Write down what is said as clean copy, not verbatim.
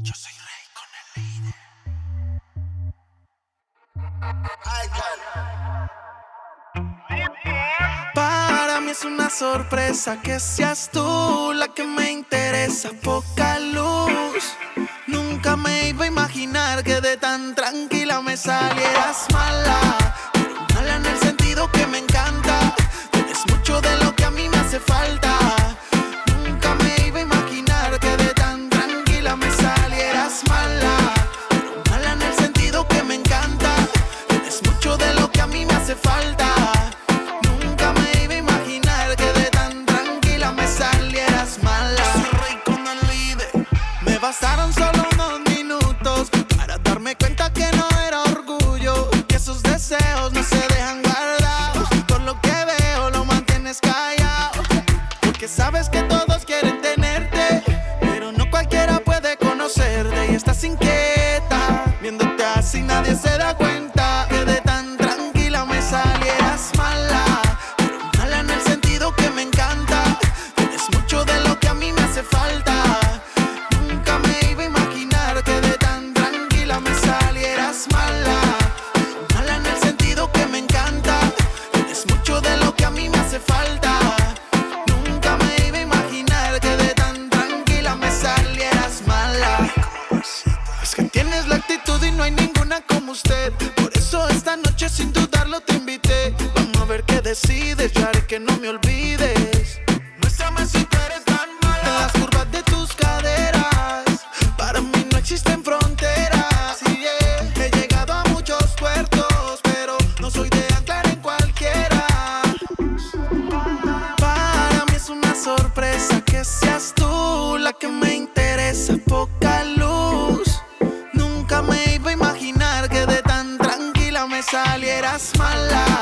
Yo soy Rey con el líder. Para mí es una sorpresa que seas tú la que me interesa. Poca luz. Nunca me iba a imaginar que de tan tranquila me salieras mala. Pero mala en el sentido que me encanta. Tienes mucho de lo que a mí me hace falta. Nunca me iba a imaginar que de tan tranquila me salieras mala. Pero mala en el sentido que me encanta. Tienes mucho de lo que a mí me hace falta. Nunca me iba a imaginar que de tan tranquila me salieras mala. Soy Rey con el líder. Me bastaron solo unos minutos para darme cuenta que no era orgullo, que esos deseos no se dejan guardados. Por lo que veo lo mantienes callado, porque sabes que todos quieren tenerte, pero no cualquiera puede conocerte. Y estás inquieta, viéndote así nadie se da cuenta que de tan tranquila me salieras mala. Pero mala en el sentido que me encanta. Tienes mucho de lo que a mí me hace falta. Nunca me iba a imaginar que de tan tranquila me salieras mala. Mala en el sentido que me encanta. Tienes mucho de lo que a mí me hace falta. Nunca me iba a imaginar que de tan tranquila me salieras mala. Es que tienes la actitud y no hay ninguna como usted. Por eso esta noche sin dudarlo te invité. Vamos a ver qué decides, ya haré que no me olvides. Muéstrame si tú eres tan mala. En las curvas de tus caderas, para mí no existen fronteras. Sí, yeah. He llegado a muchos puertos, pero no soy de anclar en cualquiera. Para mí es una sorpresa que seas tú la que me interesa. Poca luz. Nunca me iba a imaginar que de tan tranquila me salieras mala.